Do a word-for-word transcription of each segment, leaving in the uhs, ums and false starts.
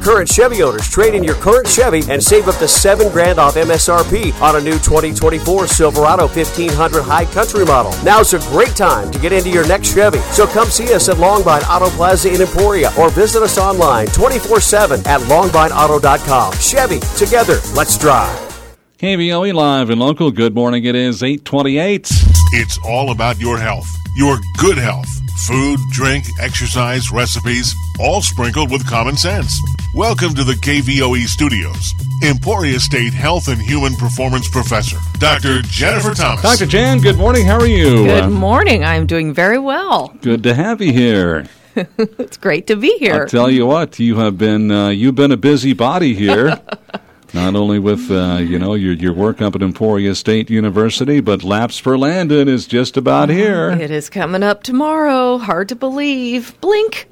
current Chevy owners, trade in your current Chevy and save up to seven grand off M S R P on a new twenty twenty-four Silverado fifteen hundred High Country model. Now's a great time to get into your next Chevy. So come see us at Longvine Auto Plaza in Emporia or visit us online twenty-four seven at longvine auto dot com. Chevy, together, let's drive. K V O E Live and Local. Good morning. It is eight twenty-eight. It's all about your health, your good health. Food, drink, exercise, recipes, all sprinkled with common sense. Welcome to the K V O E studios. Emporia State Health and Human Performance Professor, Doctor Jennifer Thomas. Doctor Jan, good morning. How are you? Good morning. I'm doing very well. Good to have you here. It's great to be here. I'll tell you what, you have been uh, you've been a busybody here. Not only with, uh, you know, your your work up at Emporia State University, but Laps for Landon is just about here. It is coming up tomorrow. Hard to believe. Blink.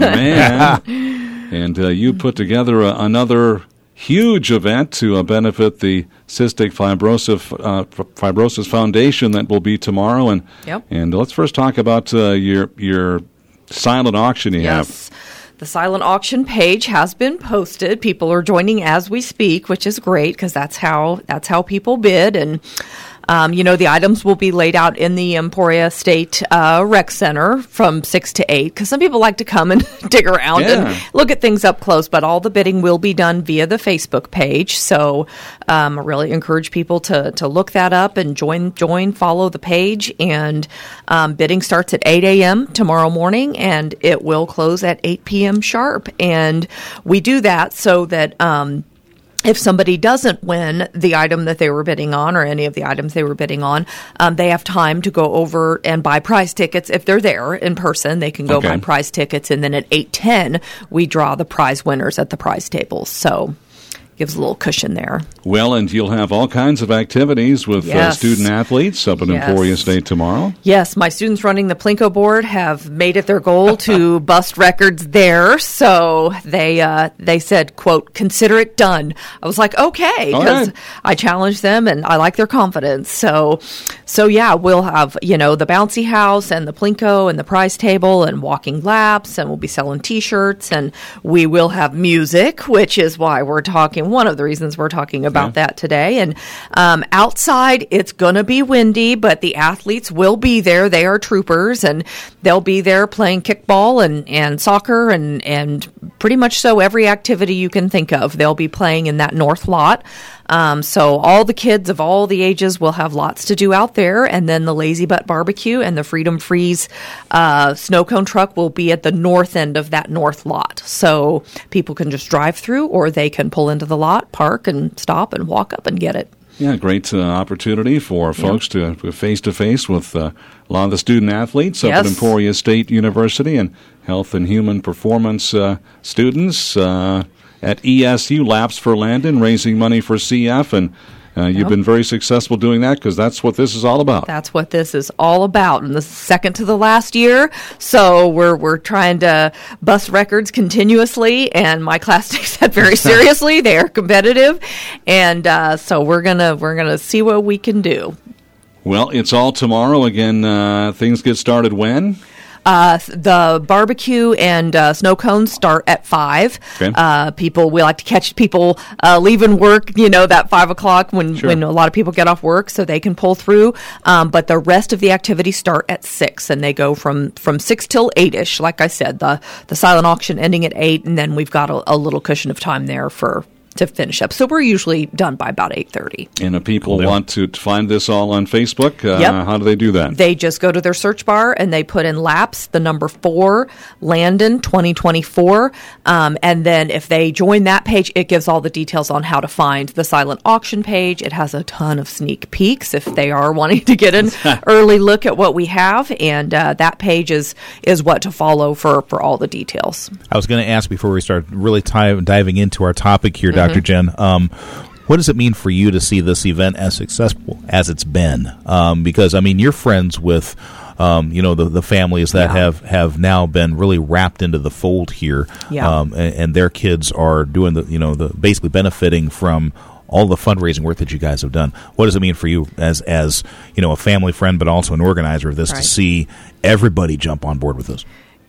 Man. And uh, you put together a, another huge event to uh, benefit the Cystic Fibrosis, uh, Fibrosis Foundation that will be tomorrow. And, yep. and let's first talk about uh, your, your silent auction you yes. have. The silent auction page has been posted. People are joining as we speak, which is great because that's how that's how people bid. And um, you know, the items will be laid out in the Emporia State uh, Rec Center from six to eight because some people like to come and dig around yeah. and look at things up close. But all the bidding will be done via the Facebook page. So um, I really encourage people to to look that up and join join follow the page. And um, bidding starts at eight a.m. tomorrow morning, and it will close at eight p.m. sharp. And we do that so that um, if somebody doesn't win the item that they were bidding on or any of the items they were bidding on, um, they have time to go over and buy prize tickets. If they're there in person, they can go okay. buy prize tickets. And then at eight ten, we draw the prize winners at the prize tables. So gives a little cushion there. Well, and you'll have all kinds of activities with yes. uh, student athletes up at yes. Emporia State tomorrow. Yes, my students running the Plinko board have made it their goal to bust records there. So they uh, they said, quote, consider it done. I was like, okay, because right. I challenged them and I like their confidence. So, so yeah, we'll have, you know, the bouncy house and the Plinko and the prize table and walking laps, and we'll be selling T-shirts, and we will have music, which is why we're talking one of the reasons we're talking about yeah. that today. And um, outside, it's going to be windy, but the athletes will be there. They are troopers, and they'll be there playing kickball and, and soccer and, and pretty much so every activity you can think of. They'll be playing in that north lot. Um, so all the kids of all the ages will have lots to do out there. And then the Lazy Butt Barbecue and the Freedom Freeze uh, snow cone truck will be at the north end of that north lot. So people can just drive through, or they can pull into the lot, park, and stop and walk up and get it. Yeah, great uh, opportunity for folks yeah. to face-to-face with uh, a lot of the student athletes up yes. at Emporia State University and Health and Human Performance uh, students uh, at E S U Laps for Landon, raising money for C F, and uh, you've yep. been very successful doing that because that's what this is all about. That's what this is all about, and the second to the last year. So we're we're trying to bust records continuously, and my class takes that very seriously. They are competitive, and uh, so we're gonna we're gonna see what we can do. Well, it's all tomorrow again. Uh, things get started when? Uh, the barbecue and uh, snow cones start at five. Okay. Uh, people, we like to catch people uh, leaving work, you know, that five o'clock when, sure. when a lot of people get off work, so they can pull through. Um, but the rest of the activities start at six, and they go from, from six till eight-ish. Like I said, the the silent auction ending at eight, and then we've got a, a little cushion of time there for to finish up. So we're usually done by about eight thirty. And if people cool. want to find this all on Facebook, uh, yep. how do they do that? They just go to their search bar and they put in Laps, the number four, Landon twenty twenty-four. Um, and then if they join that page, it gives all the details on how to find the silent auction page. It has a ton of sneak peeks if they are wanting to get an early look at what we have. And uh, that page is, is what to follow for, for all the details. I was going to ask before we start really t- diving into our topic here, Doctor Mm-hmm. Jen, um, what does it mean for you to see this event as successful as it's been? Um, because, I mean, you're friends with, um, you know, the, the families that yeah. have, have now been really wrapped into the fold here, yeah. um, and, and their kids are doing the, you know, the basically benefiting from all the fundraising work that you guys have done. What does it mean for you as, as you know, a family friend, but also an organizer of this, right. to see everybody jump on board with this?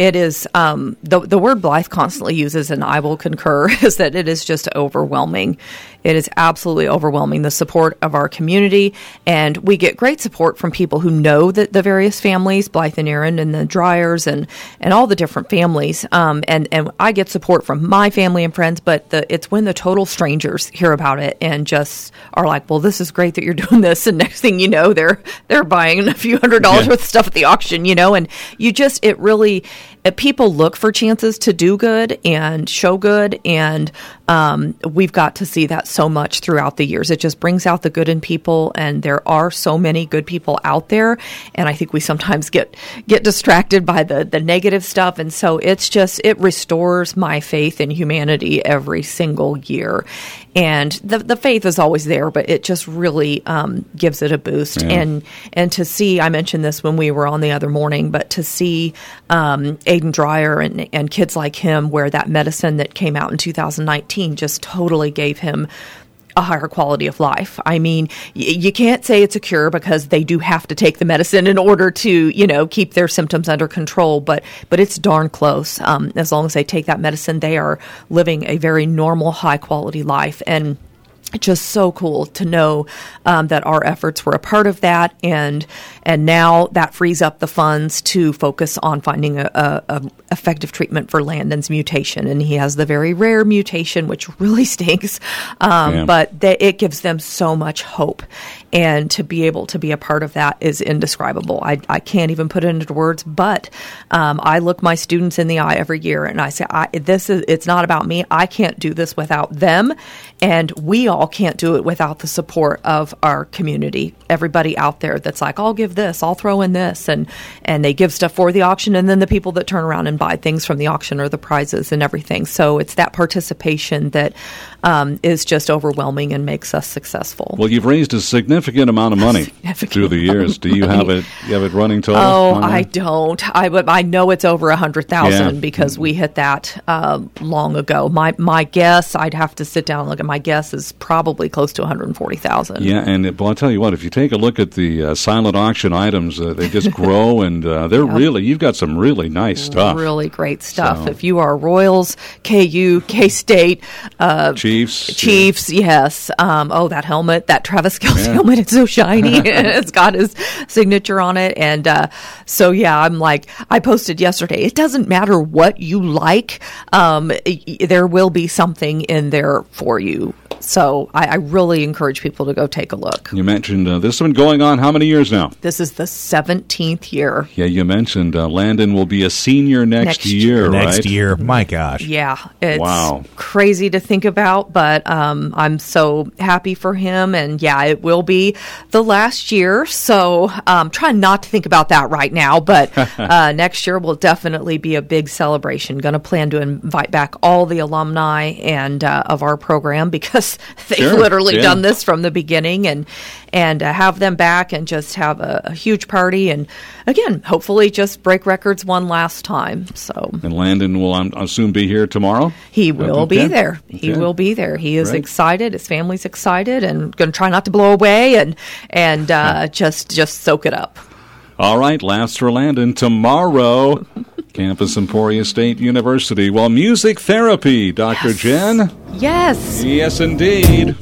it is um, the the word Blythe constantly uses, and I will concur, is that it is just overwhelming. It is absolutely overwhelming, the support of our community, and we get great support from people who know that the various families, Blythe and Aaron and the Dryers and, and all the different families, um, and, and I get support from my family and friends, but the, it's when the total strangers hear about it and just are like, well, this is great that you're doing this, and next thing you know, they're they're buying a few hundred dollars yeah. worth of stuff at the auction, you know, and you just, it really, people look for chances to do good and show good, and um, we've got to see that so much throughout the years. It just brings out the good in people, and there are so many good people out there, and I think we sometimes get get distracted by the, the negative stuff, and so it's just, it restores my faith in humanity every single year. And the the faith is always there, but it just really um, gives it a boost. Yeah. And and to see, I mentioned this when we were on the other morning, but to see um, Aiden Dreyer and, and kids like him, where that medicine that came out in two thousand nineteen just totally gave him a higher quality of life. I mean, y- you can't say it's a cure, because they do have to take the medicine in order to, you know, keep their symptoms under control, but but it's darn close. Um, as long as they take that medicine, they are living a very normal, high quality life. And it's just so cool to know um, that our efforts were a part of that, and and now that frees up the funds to focus on finding a, a, a effective treatment for Landon's mutation, and he has the very rare mutation, which really stinks, um, yeah. but they, it gives them so much hope, and to be able to be a part of that is indescribable. I, I can't even put it into words, but um, I look my students in the eye every year, and I say, I, "This is it's not about me. I can't do this without them, and we all can't do it without the support of our community. Everybody out there that's like, I'll give this, I'll throw in this, and and they give stuff for the auction, and then the people that turn around and buy things from the auction or the prizes and everything. So it's that participation that um, is just overwhelming and makes us successful. Well, you've raised a significant amount of money through the years. Do you have it? You have it running total? Oh, I don't. I but I know it's over a hundred thousand Yeah. because we hit that uh, long ago. My my guess, I'd have to sit down and look at my guess, is probably close to one hundred forty thousand. Yeah, and it, well, I'll tell you what. If you take a look at the uh, silent auction items, uh, they just grow, and uh, they're yep. really. You've got some really nice stuff. Really great stuff. So. If you are Royals, K U, K-State, uh, Chiefs, Chiefs, yeah. yes. Um, oh, that helmet, that Travis Kelce yeah. helmet, it's so shiny. It's got his signature on it, and uh, so yeah, I'm like, I posted yesterday. It doesn't matter what you like. Um, there will be something in there for you. So I, I really encourage people to go take a look. You mentioned uh, this has been going on how many years now? This is the seventeenth year. Yeah, you mentioned uh, Landon will be a senior next, next year, right? Next year. My gosh. Yeah. It's wow. crazy to think about, but um, I'm so happy for him. And yeah, it will be the last year. So um, trying not to think about that right now, but uh, next year will definitely be a big celebration. Going to plan to invite back all the alumni and uh, of our program, because they've sure. literally yeah. done this from the beginning, and and uh, have them back and just have a, a huge party, and again, hopefully just break records one last time. So and Landon will, I'm, I'll soon be here tomorrow. He will okay. be there. He okay. will be there. He is right. excited. His family's excited, and going to try not to blow away, and and uh, yeah. just just soak it up. All right, last for Landon tomorrow. Campus Emporia State University. Well, music therapy, Doctor Yes. Jen. Yes. Yes, indeed.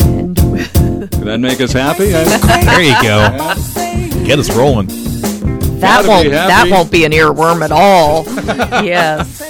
Can that make us happy? There you go. Get us rolling. That Gotta won't be that happy. won't be an earworm at all. Yes.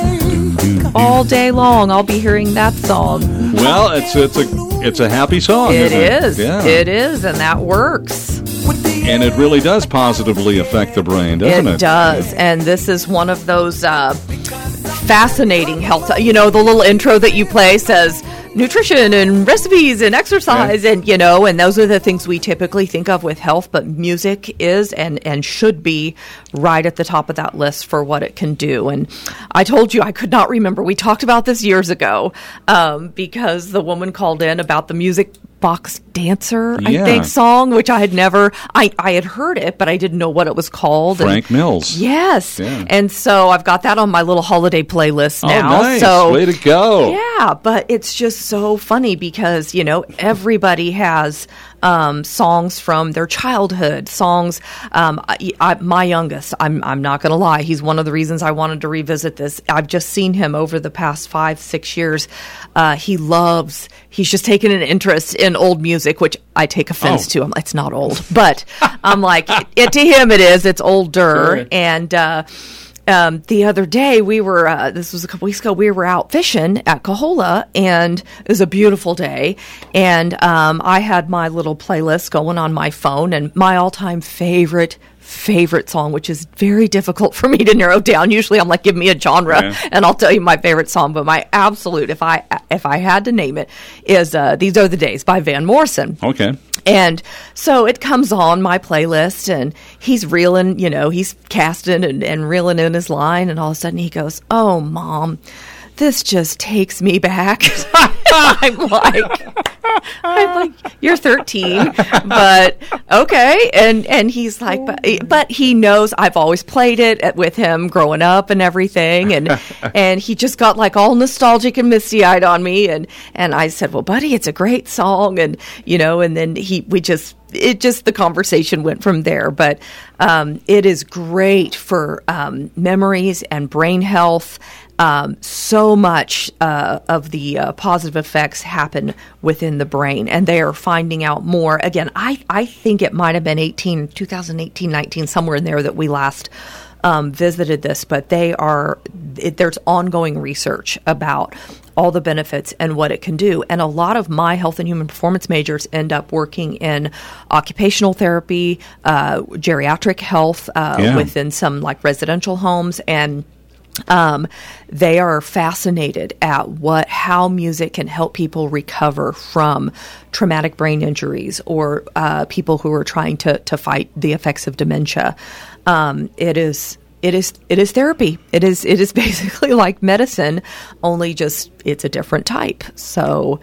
All day long, I'll be hearing that song. Well, it's it's a it's a happy song. It isn't it? is. Yeah. It is, and that works. And it really does positively affect the brain, doesn't it? It does, and this is one of those uh, fascinating health. You know, the little intro that you play says nutrition and recipes and exercise, yeah. and you know, and those are the things we typically think of with health. But music is and and should be right at the top of that list for what it can do. And I told you I could not remember. We talked about this years ago um, because the woman called in about the music Box Dancer, Yeah. I think, song, which I had never, I, I had heard it, but I didn't know what it was called. Frank and, Mills. Yes. Yeah. And so I've got that on my little holiday playlist now. Oh, nice. So, Way to go. yeah, but it's just so funny because, you know, everybody has um, songs from their childhood, songs. Um, I, I, my youngest, I'm, I'm not going to lie, he's one of the reasons I wanted to revisit this. I've just seen him over the past five, six years. Uh, he loves, he's just taken an interest in old music, which I take offense Oh. to. I'm like, it's not old, but I'm like, it, it, to him it is. It's older. Sure. And uh, um, the other day we were, uh, this was a couple weeks ago, we were out fishing at Coahulla, and it was a beautiful day. And um, I had my little playlist going on my phone, and my all-time favorite favorite song, which is very difficult for me to narrow down. Usually I'm like, give me a genre Yeah. and I'll tell you my favorite song, but my absolute, if I if I had to name it, is uh, These Are the Days by Van Morrison. Okay. And so it comes on my playlist, and he's reeling, you know, he's casting and, and reeling in his line, and all of a sudden he goes, "Oh, Mom, this just takes me back." I'm like, I'm like, you're thirteen, but okay. And and he's like, but, but he knows I've always played it with him growing up and everything, and and he just got like all nostalgic and misty eyed on me, and and I said, well, buddy, it's a great song, and you know, and then he we just. It just, the conversation went from there, but um, it is great for um, memories and brain health. Um, so much uh, of the uh, positive effects happen within the brain, and they are finding out more. Again, I, I think it might have been eighteen, twenty eighteen, nineteen, somewhere in there that we last um, visited this, but they are, it, there's ongoing research about all the benefits and what it can do. And a lot of my health and human performance majors end up working in occupational therapy, uh, geriatric health uh, Yeah. within some like residential homes, and um, they are fascinated at what how music can help people recover from traumatic brain injuries, or uh, people who are trying to to fight the effects of dementia. Um, it is. It is it is therapy. It is it is basically like medicine, only just it's a different type. So,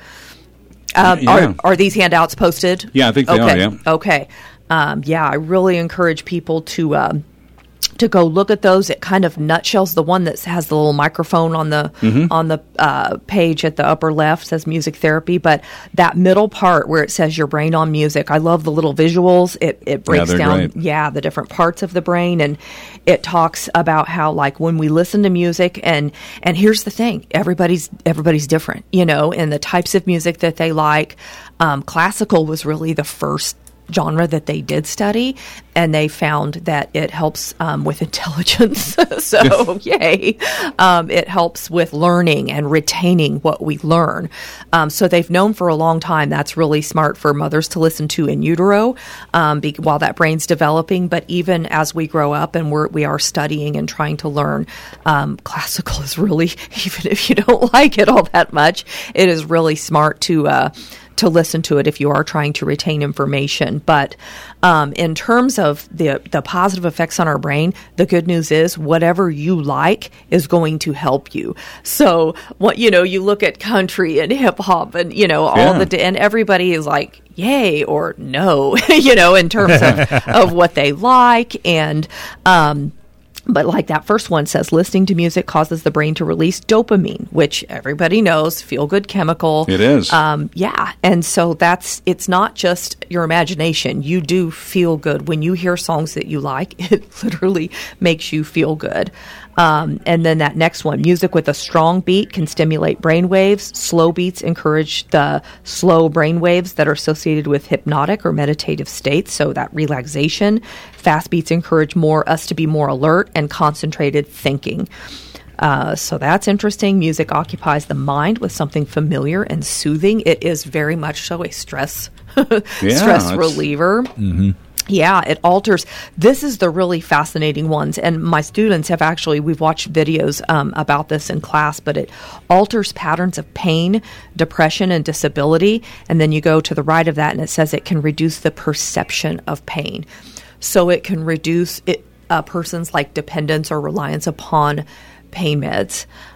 um, Yeah. are are these handouts posted? Yeah, I think they okay. are, yeah. Okay. Um, yeah, I really encourage people to um, to go look at those. It kind of nutshells the one that has the little microphone on the Mm-hmm. on the uh, page at the upper left says music therapy, but that middle part where it says your brain on music, I love the little visuals. It it breaks they're down great. yeah the different parts of the brain, and it talks about how like when we listen to music, and and here's the thing, everybody's everybody's different, you know, and the types of music that they like. Um, classical was really the first genre that they did study, and they found that it helps um, with intelligence. So yay. Um, it helps with learning and retaining what we learn. Um, so they've known for a long time that's really smart for mothers to listen to in utero um, be- while that brain's developing. But even as we grow up and we're, we are studying and trying to learn, um, classical is really, even if you don't like it all that much, it is really smart to uh, to listen to it if you are trying to retain information. But um, in terms of the the positive effects on our brain, the good news is whatever you like is going to help you. So what you know, you look at country and hip hop, and you know all Yeah. the and everybody is like yay or no, you know, in terms of, of what they like. And um, but like that first one says, listening to music causes the brain to release dopamine, which everybody knows, feel-good chemical. It is. Um, yeah. And so that's, it's not just your imagination. You do feel good. When you hear songs that you like, it literally makes you feel good. Um, and then that next one, music with a strong beat can stimulate brain waves. Slow beats encourage the slow brain waves that are associated with hypnotic or meditative states, so that relaxation. Fast beats encourage more us to be more alert and concentrated thinking. Uh, so that's interesting. Music occupies the mind with something familiar and soothing. It is very much so a stress Yeah, stress it's- reliever. Mm-hmm. Yeah, it alters. This is the really fascinating ones. And my students have actually, we've watched videos um, about this in class, but it alters patterns of pain, depression, and disability. And then you go to the right of that and it says it can reduce the perception of pain. So it can reduce it, a person's like dependence or reliance upon pain meds.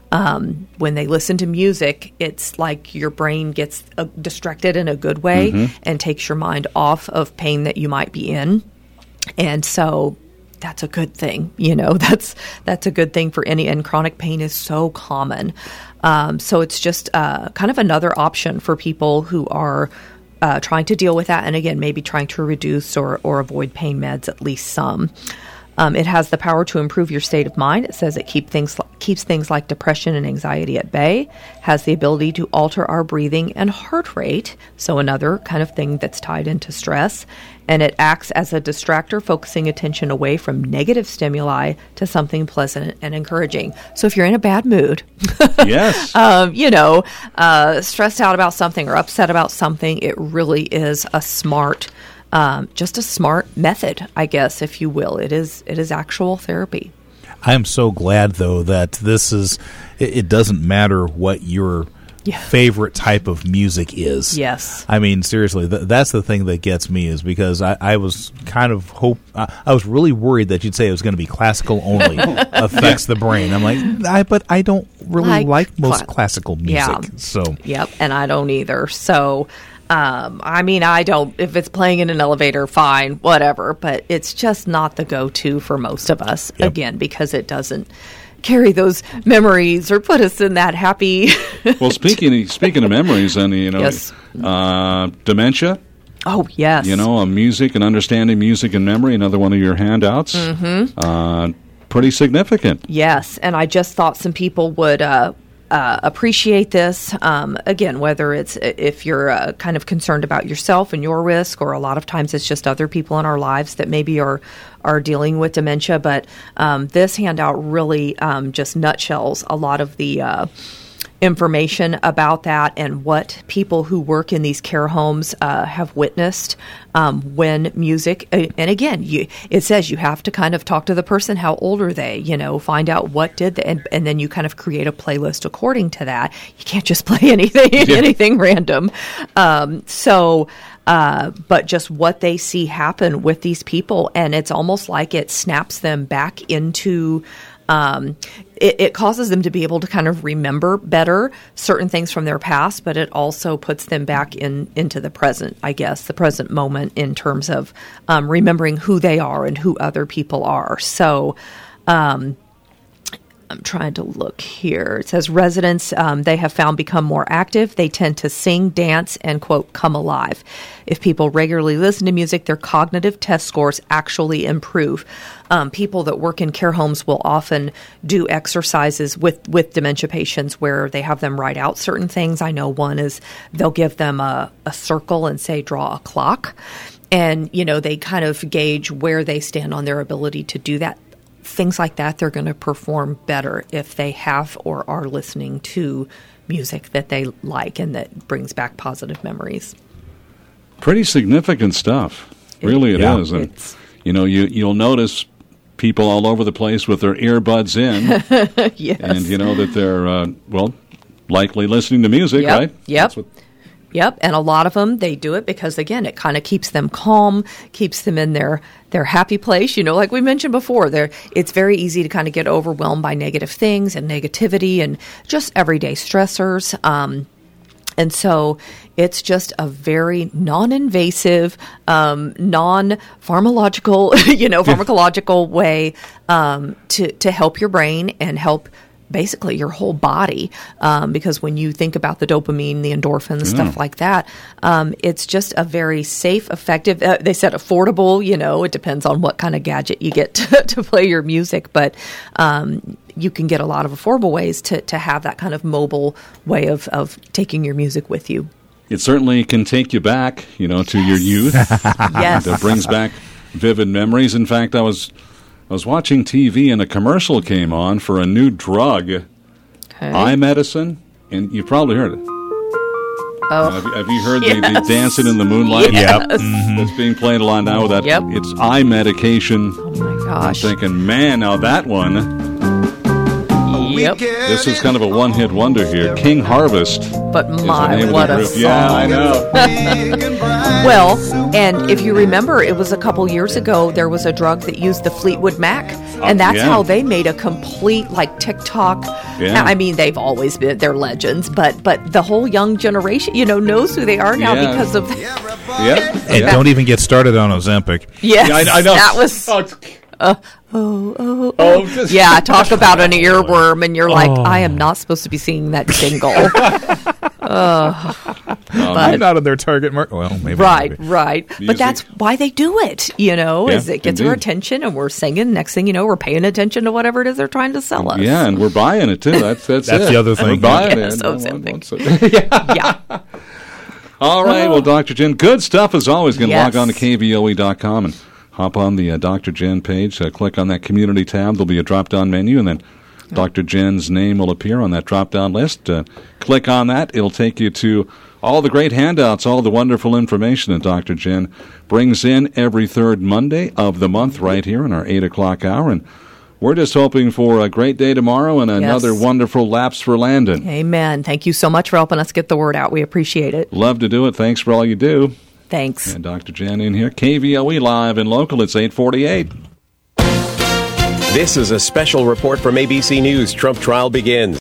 um, when they listen to music, it's like your brain gets uh, distracted in a good way mm-hmm. and takes your mind off of pain that you might be in. And so that's a good thing. You know, that's that's a good thing for any, and chronic pain is so common. Um, so it's just uh, kind of another option for people who are uh, trying to deal with that. And again, maybe trying to reduce or, or avoid pain meds, at least some. Um, it has the power to improve your state of mind. It says it keep things, keeps things like depression and anxiety at bay, has the ability to alter our breathing and heart rate, so another kind of thing that's tied into stress. And it acts as a distractor, focusing attention away from negative stimuli to something pleasant and encouraging. So if you're in a bad mood, yes, um, you know, uh, stressed out about something or upset about something, it really is a smart Um, just a smart method, I guess, if you will. It is it is actual therapy. I am so glad, though, that this is, it, it doesn't matter what your yeah. favorite type of music is. Yes. I mean, seriously, th- that's the thing that gets me, is because I, I was kind of hope, I, I was really worried that you'd say it was going to be classical only affects the brain. I'm like, I, but I don't really like, like most cl- classical music. Yeah. So. Yep, and I don't either. So, Um, I mean, I don't, if it's playing in an elevator, fine, whatever, but it's just not the go-to for most of us, yep. again, because it doesn't carry those memories or put us in that happy. Well, speaking of, speaking of memories, and you know, yes. uh, dementia. Oh, yes. You know, uh, music and understanding music and memory, another one of your handouts. Mm-hmm. Uh, pretty significant. Yes, and I just thought some people would uh, uh, appreciate this. Um, again, whether it's if you're uh, kind of concerned about yourself and your risk, or a lot of times it's just other people in our lives that maybe are are dealing with dementia. But um, this handout really um, just nutshells a lot of the uh, information about that and what people who work in these care homes uh, have witnessed um, when music, and again, you, it says you have to kind of talk to the person, how old are they, you know, find out what did, the, and, and then you kind of create a playlist according to that. You can't just play anything, yeah. anything random. Um, so, uh, but just what they see happen with these people, and it's almost like it snaps them back into Um, it, it causes them to be able to kind of remember better certain things from their past, but it also puts them back in into the present, I guess, the present moment in terms of um, remembering who they are and who other people are. So um, I'm trying to look here. It says residents, um, they have found become more active. They tend to sing, dance, and, quote, come alive. If people regularly listen to music, their cognitive test scores actually improve. Um, people that work in care homes will often do exercises with, with dementia patients where they have them write out certain things. I know one is they'll give them a, a circle and say, draw a clock. And, you know, they kind of gauge where they stand on their ability to do that. Things like that, they're going to perform better if they have or are listening to music that they like and that brings back positive memories. Pretty significant stuff. Really it yeah. is. And, you know, you, you'll notice people all over the place with their earbuds in. Yes. And you know that they're, uh, well, likely listening to music, yep. right? Yep. That's what Yep, and a lot of them, they do it because, again, it kind of keeps them calm, keeps them in their, their happy place. You know, like we mentioned before, they're, it's very easy to kind of get overwhelmed by negative things and negativity and just everyday stressors. Um, and so it's just a very non-invasive, um, non-pharmacological, you know, pharmacological way um, to, to help your brain and help basically your whole body, um, because when you think about the dopamine, the endorphins, yeah. stuff like that, um, it's just a very safe, effective, uh, they said affordable, you know, it depends on what kind of gadget you get to, to play your music, but um, you can get a lot of affordable ways to, to have that kind of mobile way of, of taking your music with you. It certainly can take you back, you know, to your youth. Yes. It brings back vivid memories. In fact, I was... I was watching T V and a commercial came on for a new drug, okay. eye medicine, and you've probably heard it. Oh, uh, have, have you heard yes. the, the Dancing in the Moonlight? Yes. Yep. Mm-hmm. That's being played a lot now. That Yep. It's eye medication. Oh, my gosh. I'm thinking, man, now that one. Yep. This is kind of a one-hit wonder here. King Harvest. But is the my, name of what the a group. song. Yeah, I know. Well, and if you remember, it was a couple years ago, there was a drug that used the Fleetwood Mac, and that's yeah. how they made a complete, like, TikTok. Yeah. I mean, they've always been, they're legends, but but the whole young generation, you know, knows who they are now Yeah. because of... Yeah. And yeah. don't even get started on Ozempic. Yes, Yeah, I, I know. that was... Oh, it's- Uh, oh, oh, Oh, oh. just- Yeah, talk about an earworm, and you're like, I am not supposed to be singing that jingle. uh, I'm not in their target market. Well, maybe. right, maybe. right. But Music. that's why they do it, you know, Yeah, is it gets our indeed. attention, and we're singing. Next thing you know, we're paying attention to whatever it is they're trying to sell us. Yeah, and we're buying it, too. That's that's, That's it. the other thing. We're buying Yes, it. Ozempic. Yeah. Yeah. All right, well, Doctor Jen, good stuff as always. You can Yes. log on to K V O E dot com and hop on the uh, Doctor Jen page. Uh, click on that community tab. There'll be a drop-down menu, and then Doctor Jen's name will appear on that drop-down list. Uh, click on that. It'll take you to all the great handouts, all the wonderful information that Doctor Jen brings in every third Monday of the month right here in our eight o'clock hour. And we're just hoping for a great day tomorrow and another Yes. wonderful Laps for Landon. Amen. Thank you so much for helping us get the word out. We appreciate it. Love to do it. Thanks for all you do. Thanks. And Doctor Jen in here. K V O E live and local. It's eight forty-eight. This is a special report from A B C News. Trump trial begins.